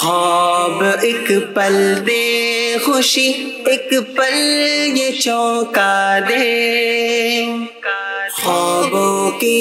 خواب ایک پل دے خوشی، ایک پل یہ چونکا دے، خوابوں کی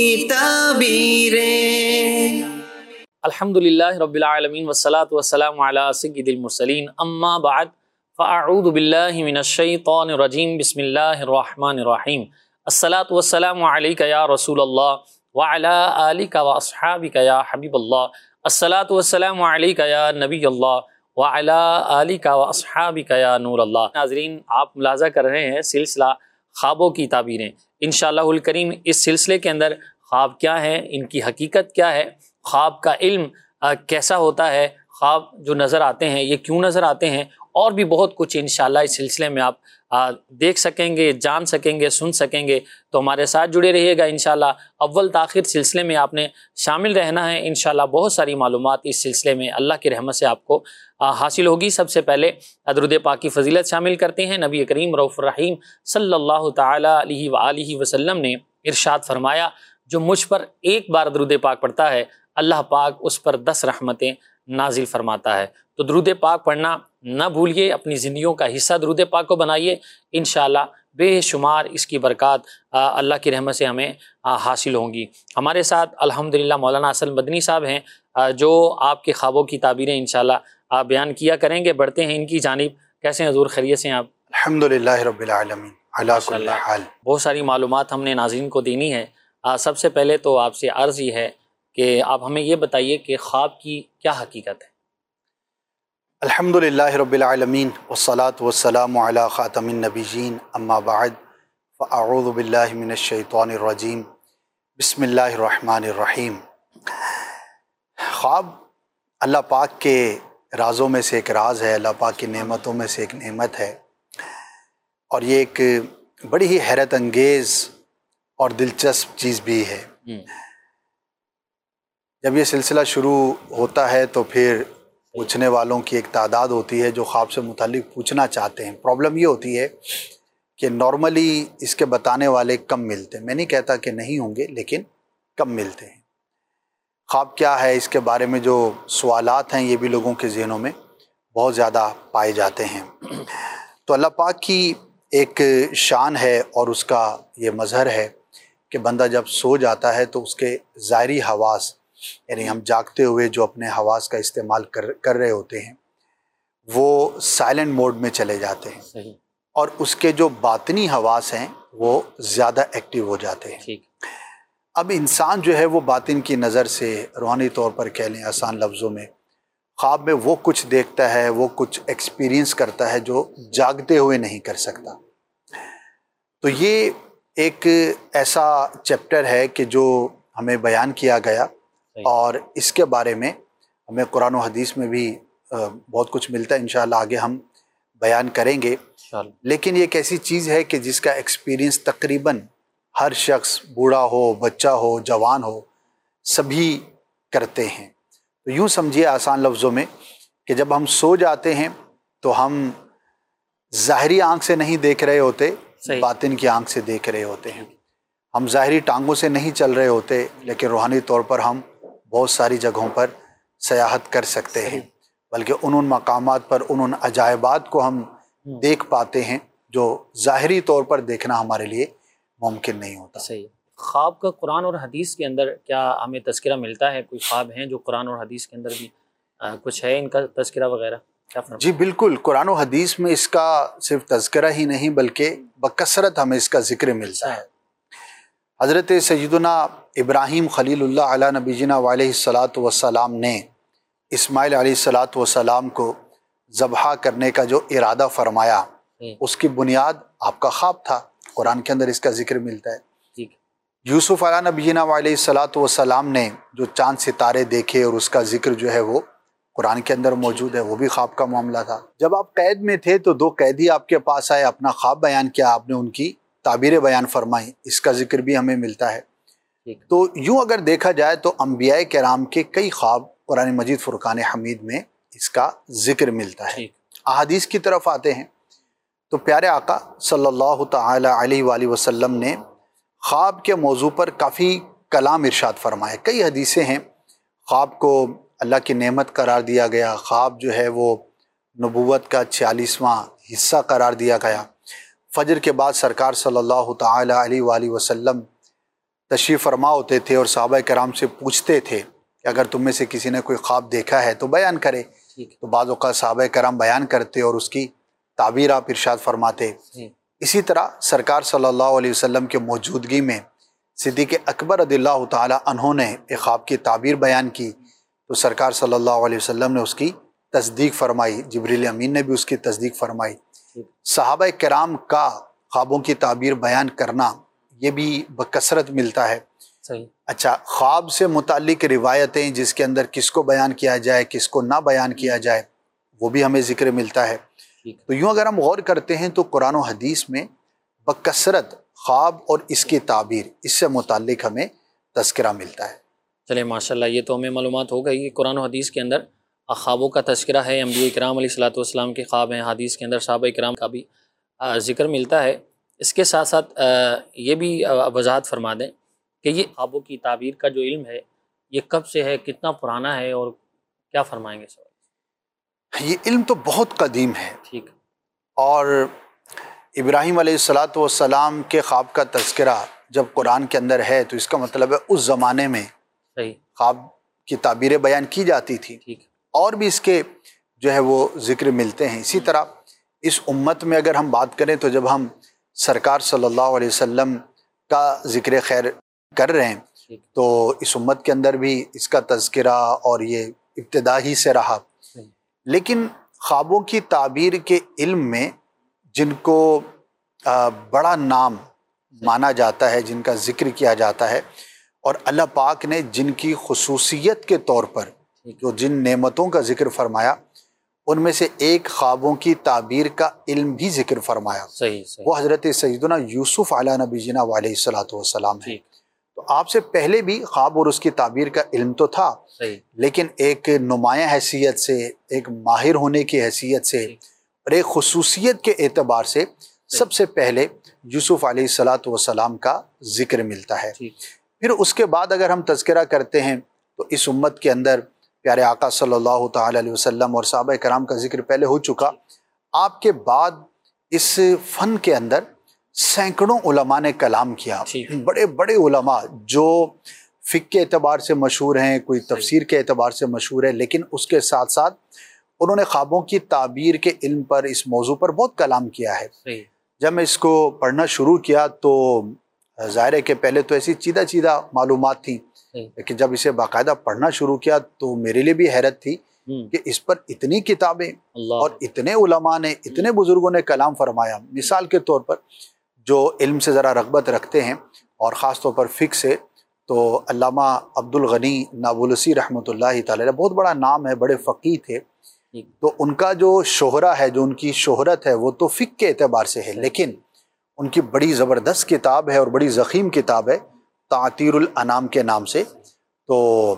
تعبیریں۔ الحمدللہ رب العالمین والصلاة والسلام علی سید المرسلین، اما بعد فاعوذ باللہ من الشیطان الرجیم، بسم اللہ الرحمن الرحیم۔ الصلاة والسلام علیک یا رسول اللہ وعلی آلک واصحابک یا حبیب اللہ، الصلاة والسلام علیک یا نبی اللہ وعلی آلک واصحابک یا نور اللہ۔ ناظرین، آپ ملاحظہ کر رہے ہیں سلسلہ خوابوں کی تعبیریں۔ انشاءاللہ الکریم اس سلسلے کے اندر خواب کیا ہیں، ان کی حقیقت کیا ہے، خواب کا علم کیسا ہوتا ہے، خواب جو نظر آتے ہیں یہ کیوں نظر آتے ہیں، اور بھی بہت کچھ انشاءاللہ اس سلسلے میں آپ دیکھ سکیں گے، جان سکیں گے، سن سکیں گے۔ تو ہمارے ساتھ جڑے رہیے گا انشاءاللہ، اول تاخیر سلسلے میں آپ نے شامل رہنا ہے۔ انشاءاللہ بہت ساری معلومات اس سلسلے میں اللہ کی رحمت سے آپ کو حاصل ہوگی۔ سب سے پہلے درود پاک کی فضیلت شامل کرتے ہیں۔ نبی کریم رؤوف الرحیم صلی اللہ تعالی علیہ وآلہ وسلم نے ارشاد فرمایا، جو مجھ پر ایک بار درود پاک پڑھتا ہے اللہ پاک اس پر 10 رحمتیں نازل فرماتا ہے۔ تو درود پاک پڑھنا نہ بھولیے، اپنی زندگیوں کا حصہ درود پاک کو بنائیے، انشاءاللہ بے شمار اس کی برکات اللہ کی رحمت سے ہمیں حاصل ہوں گی۔ ہمارے ساتھ الحمدللہ مولانا اسلم مدنی صاحب ہیں، جو آپ کے خوابوں کی تعبیریں انشاءاللہ بیان کیا کریں گے۔ بڑھتے ہیں ان کی جانب۔ کیسے ہیں حضور، خیریت سے ہیں آپ؟ الحمدللہ رب العالمین علی کل حال۔ بہت ساری معلومات ہم نے ناظرین کو دینی ہے۔ سب سے پہلے تو آپ سے عرض یہ ہے کہ آپ ہمیں یہ بتائیے کہ خواب کی کیا حقیقت ہے؟ الحمدللہ رب العالمین والصلاة والسلام علی خاتم النبیین، اما بعد فاعوذ باللہ من الشیطان الرجیم، بسم اللہ الرحمن الرحیم۔ خواب اللہ پاک کے رازوں میں سے ایک راز ہے، اللہ پاک کی نعمتوں میں سے ایک نعمت ہے، اور یہ ایک بڑی ہی حیرت انگیز اور دلچسپ چیز بھی ہے۔ جب یہ سلسلہ شروع ہوتا ہے تو پھر پوچھنے والوں کی ایک تعداد ہوتی ہے جو خواب سے متعلق پوچھنا چاہتے ہیں۔ پرابلم یہ ہوتی ہے کہ نارملی اس کے بتانے والے کم ملتے ہیں۔ میں نہیں کہتا کہ نہیں ہوں گے، لیکن کم ملتے ہیں۔ خواب کیا ہے، اس کے بارے میں جو سوالات ہیں یہ بھی لوگوں کے ذہنوں میں بہت زیادہ پائے جاتے ہیں۔ تو اللہ پاک کی ایک شان ہے اور اس کا یہ مظہر ہے کہ بندہ جب سو جاتا ہے تو اس کے ظاہری حواس، یعنی ہم جاگتے ہوئے جو اپنے حواس کا استعمال کر رہے ہوتے ہیں، وہ سائلنٹ موڈ میں چلے جاتے ہیں، اور اس کے جو باطنی حواس ہیں وہ زیادہ ایکٹیو ہو جاتے ہیں۔ اب انسان جو ہے وہ باطن کی نظر سے، روحانی طور پر کہہ لیں آسان لفظوں میں، خواب میں وہ کچھ دیکھتا ہے، وہ کچھ ایکسپیرینس کرتا ہے جو جاگتے ہوئے نہیں کر سکتا۔ تو یہ ایک ایسا چیپٹر ہے کہ جو ہمیں بیان کیا گیا، اور اس کے بارے میں ہمیں قرآن و حدیث میں بھی بہت کچھ ملتا ہے، انشاءاللہ آگے ہم بیان کریں گے۔ لیکن یہ ایک ایسی چیز ہے کہ جس کا ایکسپیرینس تقریباً ہر شخص، بوڑھا ہو، بچہ ہو، جوان ہو، سبھی کرتے ہیں۔ تو یوں سمجھیے آسان لفظوں میں کہ جب ہم سو جاتے ہیں تو ہم ظاہری آنکھ سے نہیں دیکھ رہے ہوتے، باطن کی آنکھ سے دیکھ رہے ہوتے ہیں۔ ہم ظاہری ٹانگوں سے نہیں چل رہے ہوتے، لیکن روحانی طور پر ہم بہت ساری جگہوں پر سیاحت کر سکتے ہیں، بلکہ ان مقامات پر ان عجائبات کو ہم دیکھ پاتے ہیں جو ظاہری طور پر دیکھنا ہمارے لیے ممکن نہیں ہوتا۔ صحیح۔ خواب کا قرآن اور حدیث کے اندر کیا ہمیں تذکرہ ملتا ہے؟ کوئی خواب ہیں جو قرآن اور حدیث کے اندر بھی کچھ ہے ان کا تذکرہ وغیرہ؟ جی بالکل، قرآن و حدیث میں اس کا صرف تذکرہ ہی نہیں بلکہ بکثرت ہمیں اس کا ذکر ملتا ہے۔ حضرت سیدنا ابراہیم خلیل اللہ علیہ نبینا علیہ الصلاۃ والسلام نے اسماعیل علیہ الصلاۃ والسلام کو ذبح کرنے کا جو ارادہ فرمایا، اس کی بنیاد آپ کا خواب تھا۔ قرآن کے اندر اس کا ذکر ملتا ہے۔ یوسف علیہ نبینا علیہ الصلاۃ والسلام نے جو چاند ستارے دیکھے، اور اس کا ذکر جو ہے وہ قرآن کے اندر موجود ہے، وہ بھی خواب کا معاملہ تھا۔ جب آپ قید میں تھے تو 2 قیدی آپ کے پاس آئے، اپنا خواب بیان کیا، آپ نے ان کی تعبیریں بیان فرمائی، اس کا ذکر بھی ہمیں ملتا ہے۔ تو یوں اگر دیکھا جائے تو انبیاء کرام کے کئی خواب قرآن مجید فرقان حمید میں اس کا ذکر ملتا ہے۔ احادیث کی طرف آتے ہیں تو پیارے آقا صلی اللہ تعالی علیہ وآلہ وسلم نے خواب کے موضوع پر کافی کلام ارشاد فرمائے۔ کئی حدیثیں ہیں خواب کو اللہ کی نعمت قرار دیا گیا، خواب جو ہے وہ نبوت کا 46واں حصہ قرار دیا گیا۔ فجر کے بعد سرکار صلی اللہ تعالی علیہ وآلہ وسلم تشریف فرما ہوتے تھے اور صحابہ کرام سے پوچھتے تھے کہ اگر تم میں سے کسی نے کوئی خواب دیکھا ہے تو بیان کرے۔ تو بعض اوقات صحابہ کرام بیان کرتے اور اس کی تعبیر آپ ارشاد فرماتے۔ اسی طرح سرکار صلی اللہ علیہ وسلم کے موجودگی میں صدیق اکبر رضی اللہ تعالی عنہ نے ایک خواب کی تعبیر بیان کی تو سرکار صلی اللہ علیہ وسلم نے اس کی تصدیق فرمائی، جبریل امین نے بھی اس کی تصدیق فرمائی۔ صحابہ کرام کا خوابوں کی تعبیر بیان کرنا یہ بھی بکثرت ملتا ہے۔ صحیح۔ اچھا، خواب سے متعلق روایتیں جس کے اندر کس کو بیان کیا جائے کس کو نہ بیان کیا جائے وہ بھی ہمیں ذکر ملتا ہے۔ تو یوں اگر ہم غور کرتے ہیں تو قرآن و حدیث میں بکثرت خواب اور اس کی تعبیر اس سے متعلق ہمیں تذکرہ ملتا ہے۔ چلے ماشاءاللہ، یہ تو ہمیں معلومات ہو گئی کہ قرآن و حدیث کے اندر خوابوں کا تذکرہ ہے، انبیاء کرام علیہ الصلوۃ والسلام کے خواب ہیں، حدیث کے اندر صحابہ کرام کا بھی ذکر ملتا ہے۔ اس کے ساتھ ساتھ یہ بھی وضاحت فرما دیں کہ یہ خوابوں کی تعبیر کا جو علم ہے یہ کب سے ہے، کتنا پرانا ہے، اور کیا فرمائیں گے سوال؟ یہ علم تو بہت قدیم ہے، ٹھیک، اور ابراہیم علیہ الصلوۃ والسلام کے خواب کا تذکرہ جب قرآن کے اندر ہے تو اس کا مطلب ہے اس زمانے میں صحیح خواب کی تعبیریں بیان کی جاتی تھی، ٹھیک، اور بھی اس کے جو ہے وہ ذکر ملتے ہیں۔ اسی طرح اس امت میں اگر ہم بات کریں تو جب ہم سرکار صلی اللہ علیہ وسلم کا ذکر خیر کر رہے ہیں تو اس امت کے اندر بھی اس کا تذکرہ اور یہ ابتدا ہی سے رہا۔ لیکن خوابوں کی تعبیر کے علم میں جن کو بڑا نام مانا جاتا ہے، جن کا ذکر کیا جاتا ہے، اور اللہ پاک نے جن کی خصوصیت کے طور پر جو جن نعمتوں کا ذکر فرمایا ان میں سے ایک خوابوں کی تعبیر کا علم بھی ذکر فرمایا، صحیح، وہ حضرت سیدنا یوسف علیہ نبی جنا علیہ الصلوۃ والسلام ہے۔ تو آپ سے پہلے بھی خواب اور اس کی تعبیر کا علم تو تھا، صحیح، لیکن ایک نمایاں حیثیت سے، ایک ماہر ہونے کی حیثیت سے اور ایک خصوصیت کے اعتبار سے سب سے پہلے یوسف علیہ الصلوۃ والسلام کا ذکر ملتا ہے۔ پھر اس کے بعد اگر ہم تذکرہ کرتے ہیں تو اس امت کے اندر پیارے آقا صلی اللہ تعالی علیہ وسلم اور صحابہ کرام کا ذکر پہلے ہو چکا۔ آپ کے بعد اس فن کے اندر سینکڑوں علماء نے کلام کیا، بڑے بڑے علماء جو فقہ کے اعتبار سے مشہور ہیں، کوئی تفسیر کے اعتبار سے مشہور ہے، لیکن اس کے ساتھ ساتھ انہوں نے خوابوں کی تعبیر کے علم پر، اس موضوع پر بہت کلام کیا ہے۔ جب میں اس کو پڑھنا شروع کیا تو ظاہر ہے کہ پہلے تو ایسی چیدہ معلومات تھیں، لیکن جب اسے باقاعدہ پڑھنا شروع کیا تو میرے لیے بھی حیرت تھی کہ اس پر اتنی کتابیں اور اتنے علماء نے، اتنے بزرگوں نے کلام فرمایا۔ مثال کے طور پر جو علم سے ذرا رغبت رکھتے ہیں اور خاص طور پر فقہ سے، تو علامہ عبد الغنی نابلسی رحمۃ اللہ تعالی علیہ، بہت بڑا نام ہے، بڑے فقیہ تھے، تو ان کا جو شہرہ ہے، جو ان کی شہرت ہے وہ تو فقہ کے اعتبار سے ہے، لیکن ان کی بڑی زبردست کتاب ہے اور بڑی ضخیم کتاب ہے تعطیر الانام کے نام سے، تو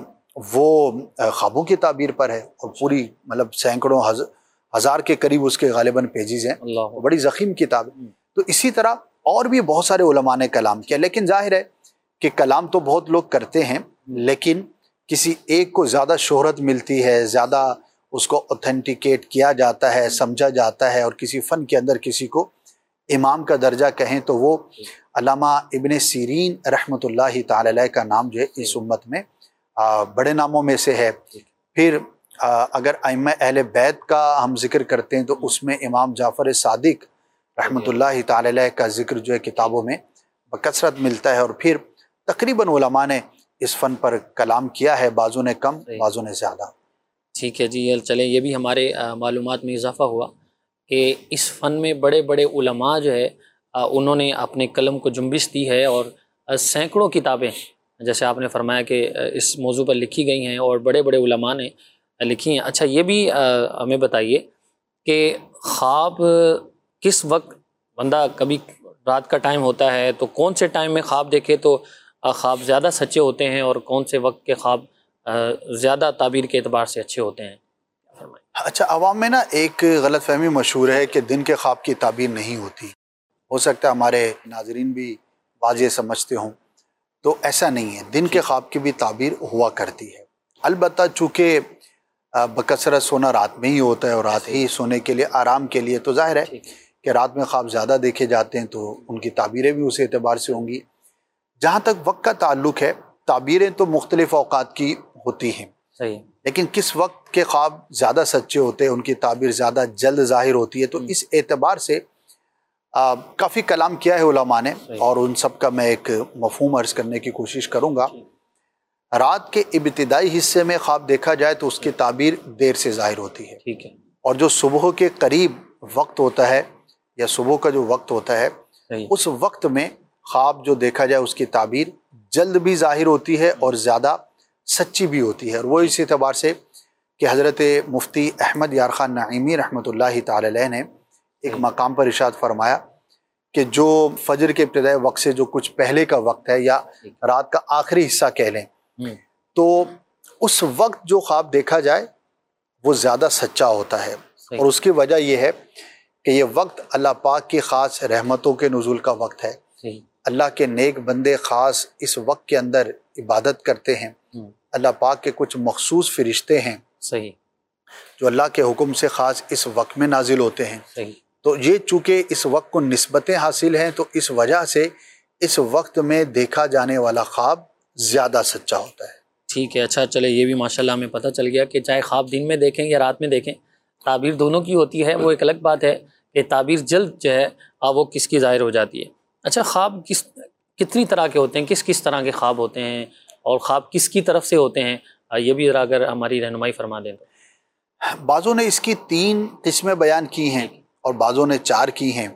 وہ خوابوں کی تعبیر پر ہے اور پوری مطلب سینکڑوں ہزار کے قریب اس کے غالباً پیجز ہیں، بڑی ضخیم کتاب ہے۔ تو اسی طرح اور بھی بہت سارے علماء نے کلام کیا، لیکن ظاہر ہے کہ کلام تو بہت لوگ کرتے ہیں، لیکن کسی ایک کو زیادہ شہرت ملتی ہے، زیادہ اس کو اوتھینٹیکیٹ کیا جاتا ہے، سمجھا جاتا ہے، اور کسی فن کے اندر کسی کو امام کا درجہ کہیں تو وہ علامہ ابن سیرین رحمۃ اللہ تعالی علیہ کا نام جو ہے اس امت میں بڑے ناموں میں سے ہے۔ پھر اگر ائمہ اہل بیت کا ہم ذکر کرتے ہیں تو اس میں امام جعفر صادق رحمۃ اللہ تعالی علیہ کا ذکر جو ہے کتابوں میں بکثرت ملتا ہے، اور پھر تقریباً علماء نے اس فن پر کلام کیا ہے، بعضوں نے کم، بعضوں نے زیادہ۔ ٹھیک ہے جی، چلیں یہ بھی ہمارے معلومات میں اضافہ ہوا کہ اس فن میں بڑے بڑے علماء جو ہے انہوں نے اپنے قلم کو جنبش دی ہے، اور سینکڑوں کتابیں جیسے آپ نے فرمایا کہ اس موضوع پر لکھی گئی ہیں اور بڑے بڑے علماء نے لکھی ہیں۔ اچھا یہ بھی ہمیں بتائیے کہ خواب کس وقت، بندہ کبھی رات کا ٹائم ہوتا ہے تو کون سے ٹائم میں خواب دیکھے تو خواب زیادہ سچے ہوتے ہیں، اور کون سے وقت کے خواب زیادہ تعبیر کے اعتبار سے اچھے ہوتے ہیں؟ اچھا، عوام میں نا ایک غلط فہمی مشہور ہے کہ دن کے خواب کی تعبیر نہیں ہوتی، ہو سکتا ہے ہمارے ناظرین بھی بعض یہ سمجھتے ہوں، تو ایسا نہیں ہے، دن کے خواب کی بھی تعبیر ہوا کرتی ہے، البتہ چونکہ بکثرت سونا رات میں ہی ہوتا ہے اور رات ہی سونے کے لیے آرام کے لیے، تو ظاہر ہے کہ رات میں خواب زیادہ دیکھے جاتے ہیں تو ان کی تعبیریں بھی اس اعتبار سے ہوں گی۔ جہاں تک وقت کا تعلق ہے، تعبیریں تو مختلف اوقات کی ہوتی ہیں، صحیح، لیکن کس وقت کے خواب زیادہ سچے ہوتے ہیں، ان کی تعبیر زیادہ جلد ظاہر ہوتی ہے، تو اس اعتبار سے کافی کلام کیا ہے علماء نے، اور ان سب کا میں ایک مفہوم عرض کرنے کی کوشش کروں گا۔ رات کے ابتدائی حصے میں خواب دیکھا جائے تو اس کی تعبیر دیر سے ظاہر ہوتی ہے، ٹھیک ہے، اور جو صبح کے قریب وقت ہوتا ہے یا صبح کا جو وقت ہوتا ہے، اس وقت میں خواب جو دیکھا جائے اس کی تعبیر جلد بھی ظاہر ہوتی ہے اور زیادہ سچی بھی ہوتی ہے۔ اور وہ اس اعتبار سے کہ حضرت مفتی احمد یار خان نعیمی رحمۃ اللہ تعالی علیہ نے ایک مقام پر ارشاد فرمایا کہ جو فجر کے ابتدائی وقت سے جو کچھ پہلے کا وقت ہے یا رات کا آخری حصہ کہہ لیں، تو اس وقت جو خواب دیکھا جائے وہ زیادہ سچا ہوتا ہے، اور اس کی وجہ یہ ہے کہ یہ وقت اللہ پاک کی خاص رحمتوں کے نزول کا وقت ہے۔ اللہ کے نیک بندے خاص اس وقت کے اندر عبادت کرتے ہیں، اللہ پاک کے کچھ مخصوص فرشتے ہیں جو اللہ کے حکم سے خاص اس وقت میں نازل ہوتے ہیں، تو یہ چونکہ اس وقت کو نسبتیں حاصل ہیں تو اس وجہ سے اس وقت میں دیکھا جانے والا خواب زیادہ سچا ہوتا ہے۔ ٹھیک ہے، اچھا چلے، یہ بھی ماشاءاللہ ہمیں پتہ چل گیا کہ چاہے خواب دن میں دیکھیں یا رات میں دیکھیں، تعبیر دونوں کی ہوتی ہے۔ وہ ایک الگ بات ہے کہ تعبیر جلد جو ہے وہ کس کی ظاہر ہو جاتی ہے۔ اچھا، خواب کتنی طرح کے ہوتے ہیں، کس کس طرح کے خواب ہوتے ہیں، اور خواب کس کی طرف سے ہوتے ہیں، یہ بھی ذرا اگر ہماری رہنمائی فرما دیں تو۔ بعضوں نے اس کی 3 قسمیں بیان کی ہیں اور بعضوں نے 4 کی ہیں۔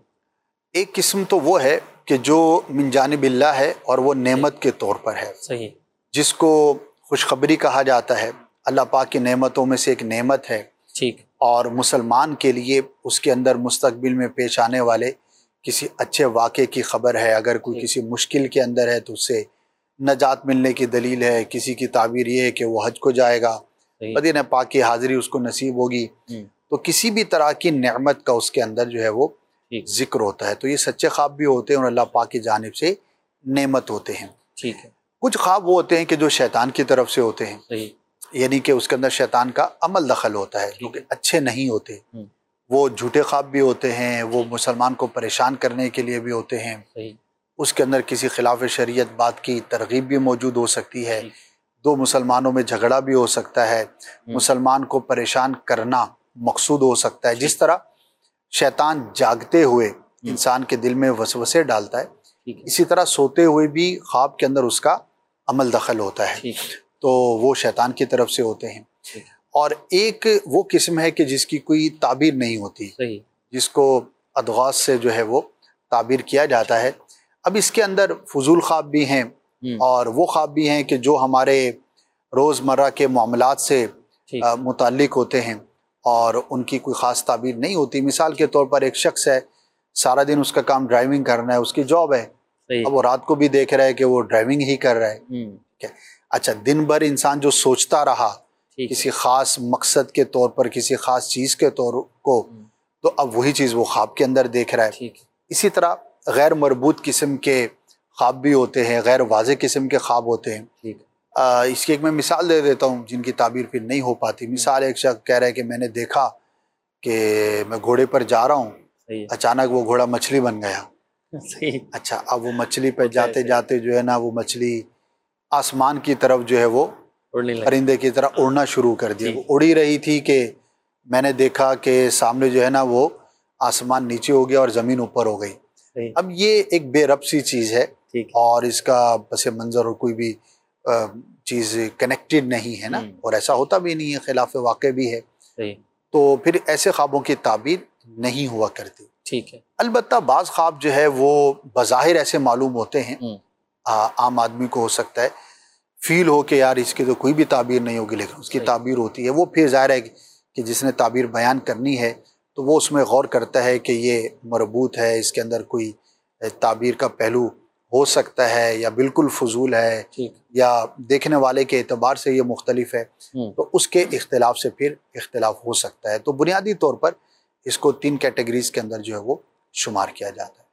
ایک قسم تو وہ ہے کہ جو من جانب اللہ ہے اور وہ نعمت کے طور پر ہے، جس کو خوشخبری کہا جاتا ہے، اللہ پاک کی نعمتوں میں سے ایک نعمت ہے، اور مسلمان کے لیے اس کے اندر مستقبل میں پیش آنے والے کسی اچھے واقعے کی خبر ہے۔ اگر کوئی کسی مشکل کے اندر ہے تو اس سے نجات ملنے کی دلیل ہے۔ کسی کی تعبیر یہ ہے کہ وہ حج کو جائے گا، مدینہ پاک کی حاضری اس کو نصیب ہوگی، تو کسی بھی طرح کی نعمت کا اس کے اندر جو ہے وہ ذکر ہوتا ہے۔ تو یہ سچے خواب بھی ہوتے ہیں اور اللہ پاک کی جانب سے نعمت ہوتے ہیں۔ کچھ خواب وہ ہوتے ہیں کہ جو شیطان کی طرف سے ہوتے ہیں، یعنی کہ اس کے اندر شیطان کا عمل دخل ہوتا ہے، جو کہ اچھے نہیں ہوتے۔ وہ جھوٹے خواب بھی ہوتے ہیں، وہ مسلمان کو پریشان کرنے کے لیے بھی ہوتے ہیں، اس کے اندر کسی خلاف شریعت بات کی ترغیب بھی موجود ہو سکتی ہے، 2 مسلمانوں میں جھگڑا بھی ہو سکتا ہے، مسلمان کو پریشان کرنا مقصود ہو سکتا ہے۔ جس طرح شیطان جاگتے ہوئے انسان کے دل میں وسوسے ڈالتا ہے، اسی طرح سوتے ہوئے بھی خواب کے اندر اس کا عمل دخل ہوتا ہے، تو وہ شیطان کی طرف سے ہوتے ہیں۔ اور ایک وہ قسم ہے کہ جس کی کوئی تعبیر نہیں ہوتی، جس کو ادغاث سے جو ہے وہ تعبیر کیا جاتا ہے۔ اب اس کے اندر فضول خواب بھی ہیں اور وہ خواب بھی ہیں کہ جو ہمارے روزمرہ کے معاملات سے متعلق ہوتے ہیں اور ان کی کوئی خاص تعبیر نہیں ہوتی۔ مثال کے طور پر ایک شخص ہے، سارا دن اس کا کام ڈرائیونگ کرنا ہے، اس کی جاب ہے، اب وہ رات کو بھی دیکھ رہا ہے کہ وہ ڈرائیونگ ہی کر رہا ہے۔ اچھا، دن بھر انسان جو سوچتا رہا کسی خاص مقصد کے طور پر، کسی خاص چیز کے طور کو، تو اب وہی چیز وہ خواب کے اندر دیکھ رہا ہے۔ اسی طرح غیر مربوط قسم کے خواب بھی ہوتے ہیں، غیر واضح قسم کے خواب ہوتے ہیں۔ اس کی ایک میں مثال دے دیتا ہوں جن کی تعبیر پھر نہیں ہو پاتی۔ مثال، ایک شخص کہہ رہا ہے کہ میں نے دیکھا کہ میں گھوڑے پر جا رہا ہوں، اچانک وہ گھوڑا مچھلی بن گیا۔ اچھا، اب وہ مچھلی پہ جاتے جاتے جو ہے نا، وہ مچھلی آسمان کی طرف جو ہے وہ پرندے کی طرح اڑنا شروع کر دیا۔ وہ اڑی رہی تھی کہ میں نے دیکھا کہ سامنے جو ہے نا وہ آسمان نیچے ہو گیا اور زمین اوپر ہو گئی۔ اب یہ ایک بے ربط سی چیز ہے اور اس کا پس منظر اور کوئی بھی چیز کنیکٹڈ نہیں ہے نا، اور ایسا ہوتا بھی نہیں ہے، خلاف واقع بھی ہے، تو پھر ایسے خوابوں کی تعبیر نہیں ہوا کرتی۔ ٹھیک ہے، البتہ بعض خواب جو ہے وہ بظاہر ایسے معلوم ہوتے ہیں، عام آدمی کو ہو سکتا ہے فیل ہو کہ یار اس کی تو کوئی بھی تعبیر نہیں ہوگی، لیکن اس کی تعبیر ہوتی ہے۔ وہ پھر ظاہر ہے کہ جس نے تعبیر بیان کرنی ہے تو وہ اس میں غور کرتا ہے کہ یہ مربوط ہے، اس کے اندر کوئی تعبیر کا پہلو ہو سکتا ہے یا بالکل فضول ہے یا دیکھنے والے کے اعتبار سے یہ مختلف ہے، تو اس کے اختلاف سے پھر اختلاف ہو سکتا ہے۔ تو بنیادی طور پر اس کو 3 کیٹیگریز کے اندر جو ہے وہ شمار کیا جاتا ہے۔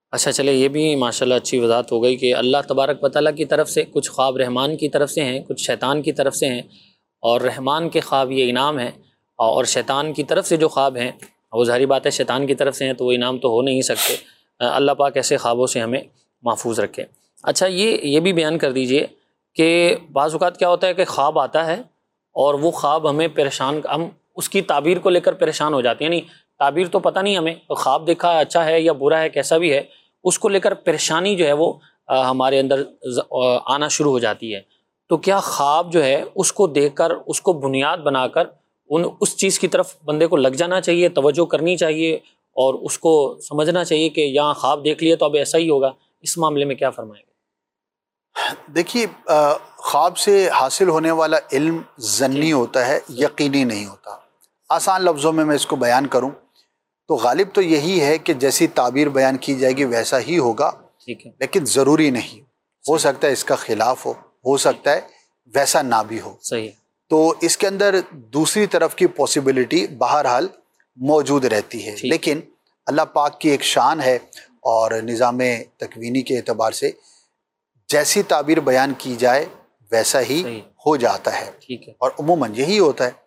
اچھا چلے یہ بھی ماشاءاللہ اچھی وضاحت ہو گئی کہ اللہ تبارک و تعالیٰ کی طرف سے کچھ خواب رحمان کی طرف سے ہیں، کچھ شیطان کی طرف سے ہیں، اور رحمان کے خواب یہ انعام ہے، اور شیطان کی طرف سے جو خواب ہیں وہ ظاہری بات ہے شیطان کی طرف سے ہیں تو وہ انعام تو ہو نہیں سکتے۔ اللہ پاک ایسے خوابوں سے ہمیں محفوظ رکھے۔ اچھا یہ بھی بیان کر دیجئے کہ بعض اوقات کیا ہوتا ہے کہ خواب آتا ہے اور وہ خواب ہمیں پریشان، ہم اس کی تعبیر کو لے کر پریشان ہو جاتے ہیں، یعنی تعبیر تو پتہ نہیں ہمیں، خواب دیکھا اچھا ہے یا برا ہے کیسا بھی ہے، اس کو لے کر پریشانی جو ہے وہ ہمارے اندر آنا شروع ہو جاتی ہے۔ تو کیا خواب جو ہے اس کو دیکھ کر اس کو بنیاد بنا کر اس چیز کی طرف بندے کو لگ جانا چاہیے، توجہ کرنی چاہیے اور اس کو سمجھنا چاہیے کہ یہاں خواب دیکھ لیے تو اب ایسا ہی ہوگا؟ اس معاملے میں کیا فرمائیں گے؟ دیکھیے، خواب سے حاصل ہونے والا علم ظنی ہوتا ہے، یقینی نہیں ہوتا۔ آسان لفظوں میں اس کو بیان کروں تو غالب تو یہی ہے کہ جیسی تعبیر بیان کی جائے گی ویسا ہی ہوگا، ٹھیک ہے، لیکن ضروری نہیں، ہو سکتا ہے اس کا خلاف ہو سکتا ہے ویسا نہ بھی ہو۔ صحیح۔ تو اس کے اندر دوسری طرف کی پاسبلٹی بہرحال موجود رہتی ہے، لیکن اللہ پاک کی ایک شان ہے اور نظام تکوینی کے اعتبار سے جیسی تعبیر بیان کی جائے ویسا ہی ہو جاتا ہے، اور عموماً یہی ہوتا ہے۔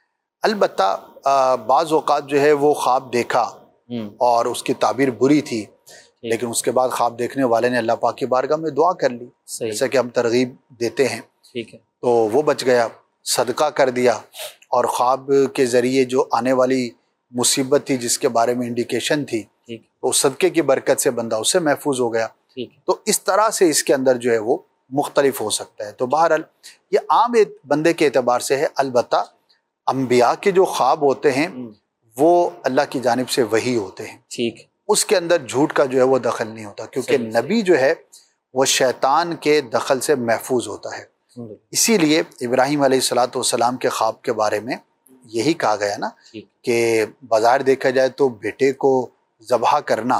البتہ بعض اوقات جو ہے وہ خواب دیکھا اور اس کی تعبیر بری تھی، لیکن اس کے بعد خواب دیکھنے والے نے اللہ پاک کی بارگاہ میں دعا کر لی، جیسا کہ ہم ترغیب دیتے ہیں، تو وہ بچ گیا، صدقہ کر دیا، اور خواب کے ذریعے جو آنے والی مصیبت تھی جس کے بارے میں انڈیکیشن تھی تو صدقے کی برکت سے بندہ اس سے محفوظ ہو گیا۔ تو اس طرح سے اس کے اندر جو ہے وہ مختلف ہو سکتا ہے۔ تو بہرحال یہ عام بندے کے اعتبار سے ہے، البتہ انبیاء کے جو خواب ہوتے ہیں وہ اللہ کی جانب سے وحی ہوتے ہیں، ٹھیک، اس کے اندر جھوٹ کا جو ہے وہ دخل نہیں ہوتا، کیونکہ نبی جو ہے وہ شیطان کے دخل سے محفوظ ہوتا ہے۔ اسی لیے ابراہیم علیہ السلام کے خواب کے بارے میں یہی کہا گیا نا کہ بظاہر دیکھا جائے تو بیٹے کو ذبح کرنا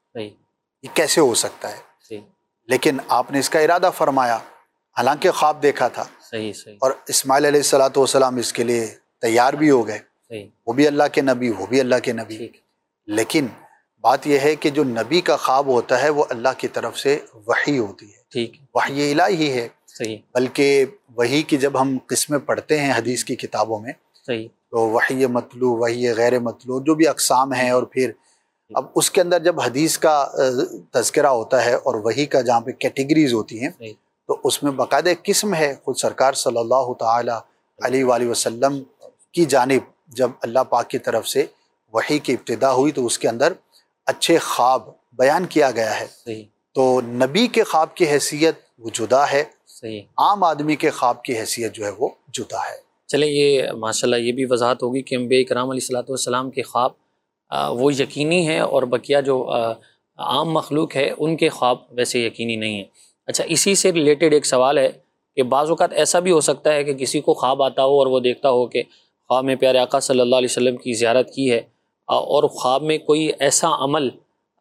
یہ کیسے ہو سکتا ہے، لیکن آپ نے اس کا ارادہ فرمایا، حالانکہ خواب دیکھا تھا، اور اسماعیل علیہ السلام اس کے لیے تیار بھی ہو گئے، وہ بھی اللہ کے نبی، وہ بھی اللہ کے نبی۔ لیکن بات یہ ہے کہ جو نبی کا خواب ہوتا ہے وہ اللہ کی طرف سے وحی ہوتی ہے، وحی الہی ہے، بلکہ وحی کی جب ہم قسمیں پڑھتے ہیں حدیث کی کتابوں میں تو وحی مطلوع، وحی غیر مطلوع، جو بھی اقسام ہیں، اور پھر اب اس کے اندر جب حدیث کا تذکرہ ہوتا ہے اور وحی کا جہاں پہ کیٹیگریز ہوتی ہیں تو اس میں باقاعدہ ایک قسم ہے، خود سرکار صلی اللہ تعالی علیہ وآلہ وسلم کی جانب جب اللہ پاک کی طرف سے وحی کی ابتدا ہوئی تو اس کے اندر اچھے خواب بیان کیا گیا ہے۔ تو نبی کے خواب کی حیثیت وہ جدا ہے، عام آدمی کے خواب کی حیثیت جو ہے وہ جدا ہے۔ چلے یہ ماشاءاللہ یہ بھی وضاحت ہوگی کہ انبیاء کرام علیہ السلام کے خواب وہ یقینی ہیں، اور بقیہ جو عام مخلوق ہے ان کے خواب ویسے یقینی نہیں ہیں۔ اچھا، اسی سے ریلیٹڈ ایک سوال ہے کہ بعض اوقات ایسا بھی ہو سکتا ہے کہ کسی کو خواب آتا ہو اور وہ دیکھتا ہو کہ خواب میں پیارے آقا صلی اللہ علیہ وسلم کی زیارت کی ہے، اور خواب میں کوئی ایسا عمل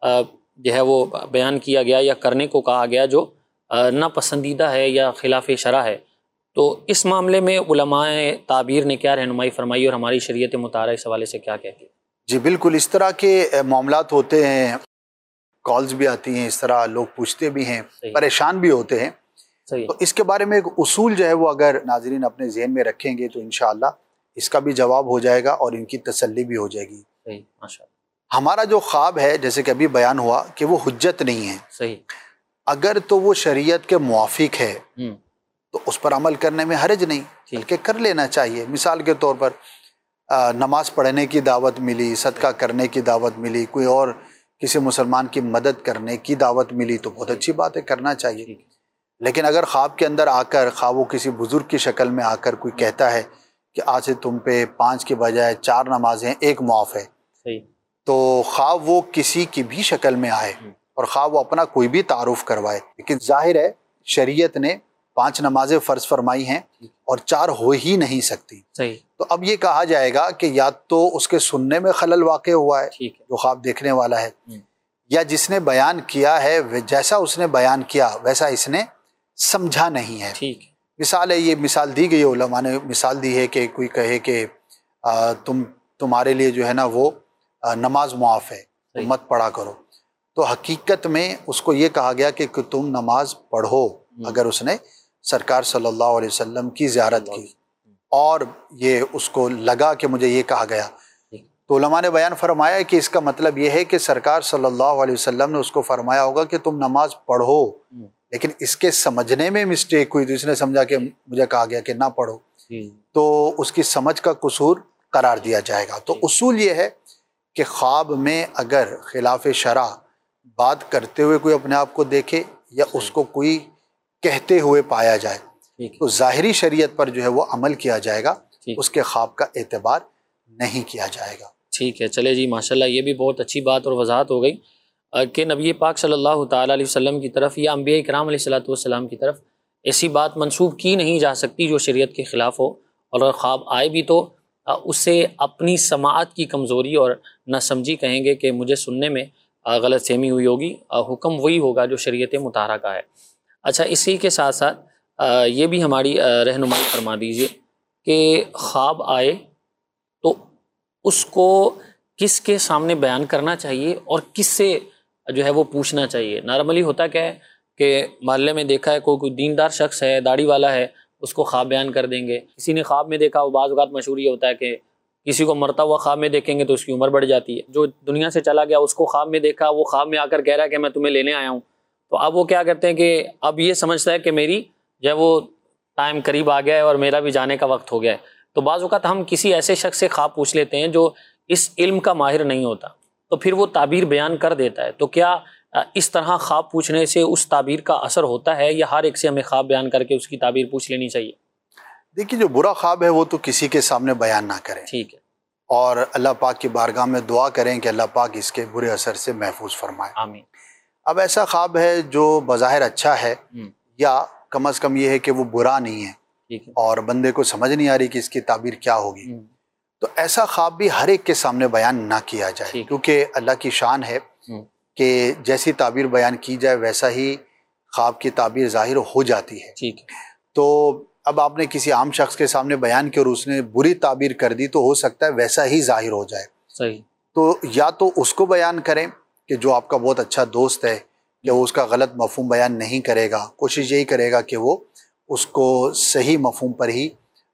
جو ہے وہ بیان کیا گیا یا کرنے کو کہا گیا جو ناپسندیدہ ہے یا خلاف شرع ہے، تو اس معاملے میں علماء تعبیر نے کیا رہنمائی فرمائی اور ہماری شریعت مطہرہ اس حوالے سے کیا کہتی ہے؟ جی بالکل، اس طرح کے معاملات ہوتے ہیں، کالز بھی آتی ہیں، اس طرح لوگ پوچھتے بھی ہیں، پریشان بھی ہوتے ہیں۔ تو اس کے بارے میں ایک اصول جو ہے وہ اگر ناظرین اپنے ذہن میں رکھیں گے تو انشاءاللہ اس کا بھی جواب ہو جائے گا اور ان کی تسلی بھی ہو جائے گی۔ ہمارا جو خواب ہے جیسے کہ ابھی بیان ہوا کہ وہ حجت نہیں ہے، اگر تو وہ شریعت کے موافق ہے تو اس پر عمل کرنے میں حرج نہیں، بلکہ کر لینا چاہیے۔ مثال کے طور پر نماز پڑھنے کی دعوت ملی، صدقہ کرنے کی دعوت ملی، کوئی اور کسی مسلمان کی مدد کرنے کی دعوت ملی تو بہت اچھی بات ہے، کرنا چاہیے۔ لیکن اگر خواب کے اندر آ کر، خواب وہ کسی بزرگ کی شکل میں آ کر کوئی کہتا ہے کہ آج سے تم پہ 5 کے بجائے 4 نمازیں 1 معاف ہے، تو خواب وہ کسی کی بھی شکل میں آئے اور خواب وہ اپنا کوئی بھی تعارف کروائے، لیکن ظاہر ہے شریعت نے 5 نمازیں فرض فرمائی ہیں اور 4 ہو ہی نہیں سکتی، تو اب یہ کہا جائے گا کہ یا تو اس کے سننے میں خلل واقع ہوا ہے جو خواب دیکھنے والا ہے، یا جس نے بیان کیا ہے جیسا اس نے بیان کیا ویسا اس نے سمجھا نہیں ہے۔ مثال ہے، یہ مثال دی گئی، علماء نے مثال دی ہے کہ کوئی کہے کہ تمہارے لیے جو ہے نا وہ نماز معاف ہے، مت پڑھا کرو، تو حقیقت میں اس کو یہ کہا گیا کہ تم نماز پڑھو اگر اس نے سرکار صلی اللہ علیہ وسلم کی زیارت کی، اور یہ اس کو لگا کہ مجھے یہ کہا گیا، تو علماء نے بیان فرمایا کہ اس کا مطلب یہ ہے کہ سرکار صلی اللہ علیہ وسلم نے اس کو فرمایا ہوگا کہ تم نماز پڑھو، لیکن اس کے سمجھنے میں مسٹیک ہوئی تو اس نے سمجھا کہ مجھے کہا گیا کہ نہ پڑھو، تو اس کی سمجھ کا قصور قرار دیا جائے گا۔ تو اصول یہ ہے کہ خواب میں اگر خلاف شرع بات کرتے ہوئے کوئی اپنے آپ کو دیکھے یا اس کو کوئی کہتے ہوئے پایا جائے تو ظاہری شریعت پر جو ہے وہ عمل کیا جائے گا، اس کے خواب کا اعتبار نہیں کیا جائے گا۔ ٹھیک ہے، چلے جی، ماشاءاللہ یہ بھی بہت اچھی بات اور وضاحت ہو گئی کہ نبی پاک صلی اللہ تعالیٰ علیہ وسلم کی طرف یا انبیاء کرام علیہ الصلوۃ والسلام کی طرف ایسی بات منسوب کی نہیں جا سکتی جو شریعت کے خلاف ہو، اور اگر خواب آئے بھی تو اسے اپنی سماعت کی کمزوری اور نہ سمجھی کہیں گے کہ مجھے سننے میں غلط فہمی ہوئی ہوگی، حکم وہی ہوگا جو شریعت مطہرہ کا ہے۔ اچھا، اسی کے ساتھ ساتھ یہ بھی ہماری رہنمائی فرما دیجئے کہ خواب آئے تو اس کو کس کے سامنے بیان کرنا چاہیے اور کس سے جو ہے وہ پوچھنا چاہیے؟ نارملی ہوتا کیا ہے کہ محلے میں دیکھا ہے کوئی دیندار شخص ہے، داڑھی والا ہے، اس کو خواب بیان کر دیں گے۔ کسی نے خواب میں دیکھا، وہ بعض اوقات مشہور یہ ہوتا ہے کہ کسی کو مرتا ہوا خواب میں دیکھیں گے تو اس کی عمر بڑھ جاتی ہے۔ جو دنیا سے چلا گیا اس کو خواب میں دیکھا، وہ خواب میں آ کر کہہ رہا ہے کہ میں تمہیں لینے آیا ہوں، تو اب وہ کیا کرتے ہیں کہ اب یہ سمجھتا ہے کہ میری جو ہے وہ ٹائم قریب آ گیا ہے اور میرا بھی جانے کا وقت ہو گیا ہے۔ تو بعض اوقات ہم کسی ایسے شخص سے خواب پوچھ لیتے ہیں جو اس علم کا ماہر نہیں ہوتا، تو پھر وہ تعبیر بیان کر دیتا ہے۔ تو کیا اس طرح خواب پوچھنے سے اس تعبیر کا اثر ہوتا ہے یا ہر ایک سے ہمیں خواب بیان کر کے اس کی تعبیر پوچھ لینی چاہیے؟ دیکھیے، جو برا خواب ہے وہ تو کسی کے سامنے بیان نہ کریں، ٹھیک ہے، اور اللہ پاک کی بارگاہ میں دعا کریں کہ اللہ پاک اس کے برے اثر سے محفوظ فرمائے۔ آمین۔ اب ایسا خواب ہے جو بظاہر اچھا ہے یا کم از کم یہ ہے کہ وہ برا نہیں ہے ٹھیک ہے، اور بندے کو سمجھ نہیں آ رہی کہ اس کی تعبیر کیا ہوگی، تو ایسا خواب بھی ہر ایک کے سامنے بیان نہ کیا جائے، کیونکہ اللہ کی شان ہے کہ جیسی تعبیر بیان کی جائے ویسا ہی خواب کی تعبیر ظاہر ہو جاتی ہے۔ ٹھیک ہے، تو اب آپ نے کسی عام شخص کے سامنے بیان کی اور اس نے بری تعبیر کر دی تو ہو سکتا ہے ویسا ہی ظاہر ہو جائے۔ صحیح، تو یا تو اس کو بیان کریں کہ جو آپ کا بہت اچھا دوست ہے کہ وہ اس کا غلط مفہوم بیان نہیں کرے گا، کوشش یہی کرے گا کہ وہ اس کو صحیح مفہوم پر ہی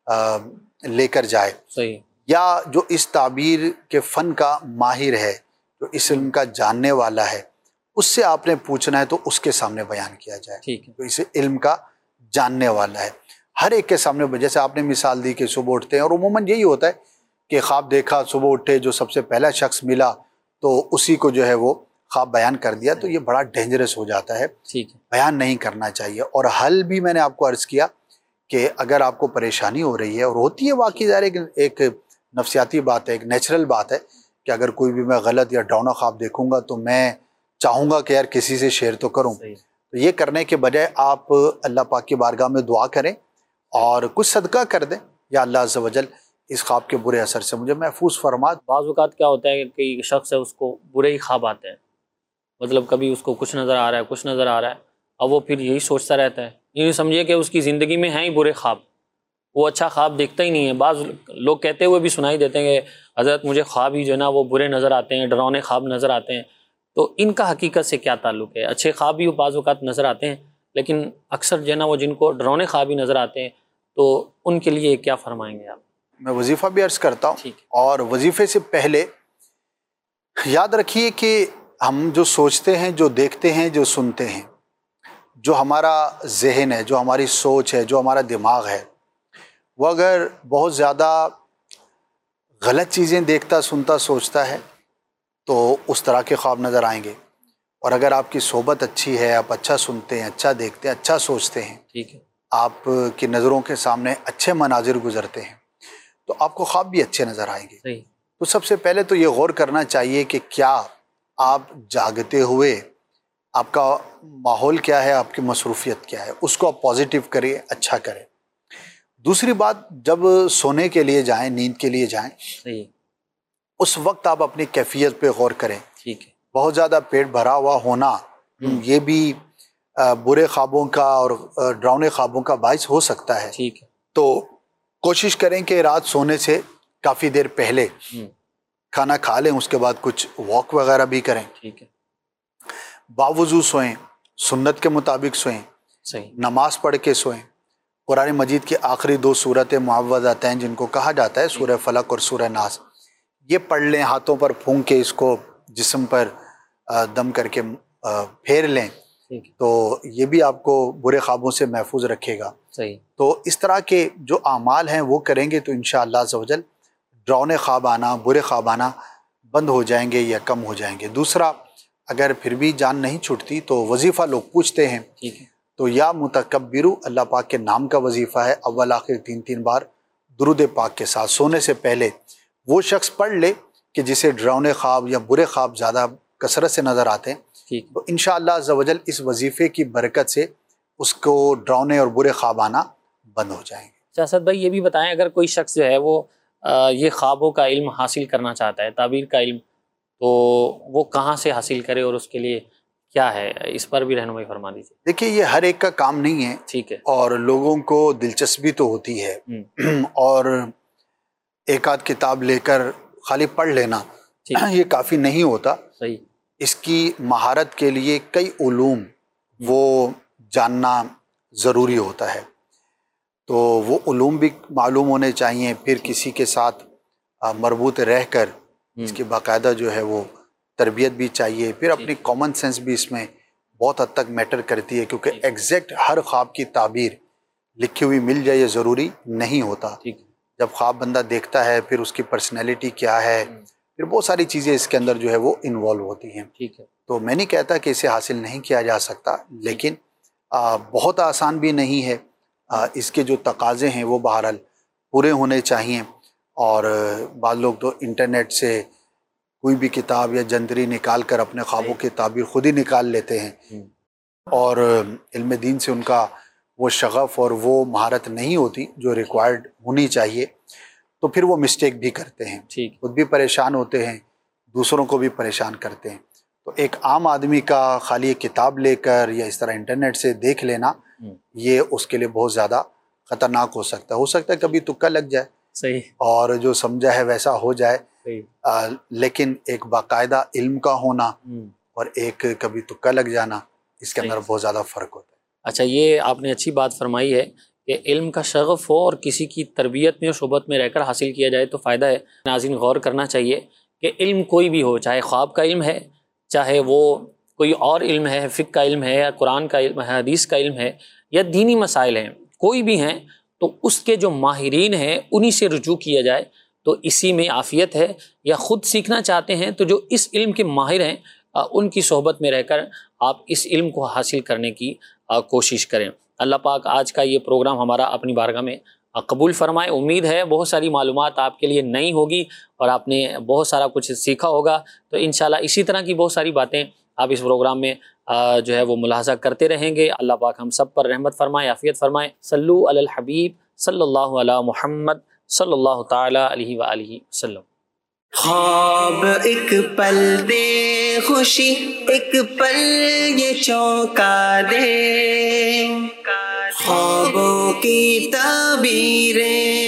لے کر جائے، صحیح، یا جو اس تعبیر کے فن کا ماہر ہے، جو اس علم کا جاننے والا ہے، اس سے آپ نے پوچھنا ہے تو اس کے سامنے بیان کیا جائے، ٹھیک ہے، جو اس علم کا جاننے والا ہے۔ ہر ایک کے سامنے، جیسے آپ نے مثال دی کہ صبح اٹھتے ہیں، اور عموماً یہی ہوتا ہے کہ خواب دیکھا، صبح اٹھے، جو سب سے پہلا شخص ملا تو اسی کو جو ہے وہ خواب بیان کر دیا، تو یہ بڑا ڈینجرس ہو جاتا ہے، ٹھیک ہے، بیان نہیں کرنا چاہیے۔ اور حل بھی میں نے آپ کو عرض کیا کہ اگر آپ کو پریشانی ہو رہی ہے، اور ہوتی ہے واقعی ظاہر ایک نفسیاتی بات ہے، ایک نیچرل بات ہے کہ اگر کوئی بھی میں غلط یا ڈراؤنا خواب دیکھوں گا تو میں چاہوں گا کہ یار کسی سے شیئر تو کروں، تو یہ کرنے کے بجائے آپ اللہ پاک کی بارگاہ میں دعا کریں اور کچھ صدقہ کر دیں، یا اللہ عز و جل اس خواب کے برے اثر سے مجھے محفوظ فرما۔ بعض اوقات کیا ہوتا ہے کہ شخص ہے اس کو برے ہی خواب آتے ہیں، مطلب کبھی اس کو کچھ نظر آ رہا ہے، کچھ نظر آ رہا ہے، اور وہ پھر یہی سوچتا رہتا ہے، یہ سمجھیے کہ اس کی زندگی میں ہیں ہی برے خواب، وہ اچھا خواب دیکھتا ہی نہیں ہے۔ بعض لوگ کہتے ہوئے بھی سنائی دیتے ہیں کہ حضرت مجھے خواب ہی جو ہے نا وہ برے نظر آتے ہیں، ڈراؤنے خواب نظر آتے ہیں۔ تو ان کا حقیقت سے کیا تعلق ہے؟ اچھے خواب بھی بعض اوقات نظر آتے ہیں، لیکن اکثر جو ہے نا وہ جن کو ڈراؤنے خواب بھی نظر آتے ہیں، تو ان کے لیے کیا فرمائیں گے آپ؟ میں وظیفہ بھی عرض کرتا ہوں، ٹھیک، اور وظیفے سے پہلے یاد رکھیے کہ ہم جو سوچتے ہیں، جو دیکھتے ہیں، جو سنتے ہیں، جو ہمارا ذہن ہے، جو ہماری سوچ ہے، جو ہمارا دماغ ہے، وہ اگر بہت زیادہ غلط چیزیں دیکھتا، سنتا، سوچتا ہے تو اس طرح کے خواب نظر آئیں گے، اور اگر آپ کی صحبت اچھی ہے، آپ اچھا سنتے ہیں، اچھا دیکھتے ہیں، اچھا سوچتے ہیں، ٹھیک ہے، آپ کی نظروں کے سامنے اچھے مناظر گزرتے ہیں، تو آپ کو خواب بھی اچھے نظر آئیں گے۔ صحیح، تو سب سے پہلے تو یہ غور کرنا چاہیے کہ کیا آپ جاگتے ہوئے آپ کا ماحول کیا ہے، آپ کی مصروفیت کیا ہے، اس کو آپ پازیٹیو کریں، اچھا کریں۔ دوسری بات، جب سونے کے لیے جائیں، نیند کے لیے جائیں، صحیح، اس وقت آپ اپنی کیفیت پہ غور کریں۔ ٹھیک ہے، بہت زیادہ پیٹ بھرا ہوا ہونا یہ بھی برے خوابوں کا اور ڈراؤنے خوابوں کا باعث ہو سکتا ہے، ٹھیک ہے، تو کوشش کریں کہ رات سونے سے کافی دیر پہلے کھانا کھا لیں، اس کے بعد کچھ واک وغیرہ بھی کریں۔ ٹھیک ہے، باوضو سوئیں، سنت کے مطابق سوئیں، صحیح، نماز پڑھ کے سوئیں، قرآن مجید کی آخری 2 صورتیں معوذتین جن کو کہا جاتا ہے، سورہ فلق اور سورہ ناس، یہ پڑھ لیں، ہاتھوں پر پھونک کے اس کو جسم پر دم کر کے پھیر لیں، ٹھیک ہے، تو یہ بھی آپ کو برے خوابوں سے محفوظ رکھے گا۔ صحیح، تو اس طرح کے جو اعمال ہیں وہ کریں گے تو انشاءاللہ عز و جل ڈراؤنے خواب آنا، برے خواب آنا بند ہو جائیں گے یا کم ہو جائیں گے۔ دوسرا، اگر پھر بھی جان نہیں چھوٹتی تو وظیفہ لوگ پوچھتے ہیں، ٹھیک ہے، تو یا متکبرو اللہ پاک کے نام کا وظیفہ ہے، اول آخر 3 بار درود پاک کے ساتھ سونے سے پہلے وہ شخص پڑھ لے کہ جسے ڈراؤنے خواب یا برے خواب زیادہ کثرت سے نظر آتے ہیں، ٹھیک، تو انشاءاللہ عز و جل اس وظیفے کی برکت سے اس کو ڈراؤنے اور برے خواب آنا بند ہو جائیں گے۔ اسد بھائی یہ بھی بتائیں، اگر کوئی شخص جو ہے وہ یہ خوابوں کا علم حاصل کرنا چاہتا ہے، تعبیر کا علم، تو وہ کہاں سے حاصل کرے اور اس کے لیے کیا ہے، اس پر بھی رہنمائی فرما دیجیے۔ دیکھیے یہ ہر ایک کا کام نہیں ہے، ٹھیک ہے، اور لوگوں کو دلچسپی تو ہوتی ہے، اور ایک آدھ کتاب لے کر خالی پڑھ لینا ٹھیک، یہ کافی نہیں ہوتا۔ صحیح، اس کی مہارت کے لیے کئی علوم وہ جاننا ضروری ہوتا ہے، تو وہ علوم بھی معلوم ہونے چاہیے، پھر کسی کے ساتھ مربوط رہ کر اس کی باقاعدہ جو ہے وہ تربیت بھی چاہیے، پھر اپنی کامن سینس بھی اس میں بہت حد تک میٹر کرتی ہے، کیونکہ ایگزیکٹ ہر خواب کی تعبیر لکھی ہوئی مل جائے یہ ضروری نہیں ہوتا۔ ٹھیک، جب خواب بندہ دیکھتا ہے پھر اس کی پرسنالٹی کیا ہے، پھر بہت ساری چیزیں اس کے اندر جو ہے وہ انوالو ہوتی ہیں، ٹھیک ہے، تو میں نہیں کہتا کہ اسے حاصل نہیں کیا جا سکتا، لیکن بہت آسان بھی نہیں ہے، اس کے جو تقاضے ہیں وہ بہرحال پورے ہونے چاہیے، اور بعض لوگ تو انٹرنیٹ سے کوئی بھی کتاب یا جنتری نکال کر اپنے خوابوں کی تعبیر خود ہی نکال لیتے ہیں، اور علم دین سے ان کا وہ شغف اور وہ مہارت نہیں ہوتی جو ریکوائرڈ ہونی چاہیے، تو پھر وہ مسٹیک بھی کرتے ہیں، ٹھیک، خود بھی پریشان ہوتے ہیں، دوسروں کو بھی پریشان کرتے ہیں۔ تو ایک عام آدمی کا خالی ایک کتاب لے کر یا اس طرح انٹرنیٹ سے دیکھ لینا یہ اس کے لیے بہت زیادہ خطرناک ہو سکتا ہے کبھی تکا لگ جائے صحیح، اور جو سمجھا ہے ویسا ہو جائے، صحیح، لیکن ایک باقاعدہ علم کا ہونا اور ایک کبھی تکا لگ جانا، اس کے اندر بہت زیادہ فرق ہوتا ہے۔ اچھا، یہ آپ نے اچھی بات فرمائی ہے کہ علم کا شغف ہو اور کسی کی تربیت میں اور صحبت میں رہ کر حاصل کیا جائے تو فائدہ ہے۔ ناظرین غور کرنا چاہیے کہ علم کوئی بھی ہو، چاہے خواب کا علم ہے، چاہے وہ کوئی اور علم ہے، فقہ کا علم ہے، یا قرآن کا علم ہے، حدیث کا علم ہے، یا دینی مسائل ہیں، کوئی بھی ہیں، تو اس کے جو ماہرین ہیں انہی سے رجوع کیا جائے تو اسی میں عافیت ہے۔ یا خود سیکھنا چاہتے ہیں تو جو اس علم کے ماہر ہیں ان کی صحبت میں رہ کر آپ اس علم کو حاصل کرنے کی کوشش کریں۔ اللہ پاک آج کا یہ پروگرام ہمارا اپنی بارگاہ میں قبول فرمائے۔ امید ہے بہت ساری معلومات آپ کے لیے نئی ہوگی اور آپ نے بہت سارا کچھ سیکھا ہوگا، تو انشاءاللہ اسی طرح کی بہت ساری باتیں آپ اس پروگرام میں جو ہے وہ ملاحظہ کرتے رہیں گے۔ اللہ پاک ہم سب پر رحمت فرمائے، عافیت فرمائے۔ صلو علی الحبیب صلی اللہ علی محمد صلی اللہ تعالی علیہ وآلہ وسلم۔ خواب ایک پل دے خوشی، ایک پل یہ چونکا دے، خوابوں کی تعبیریں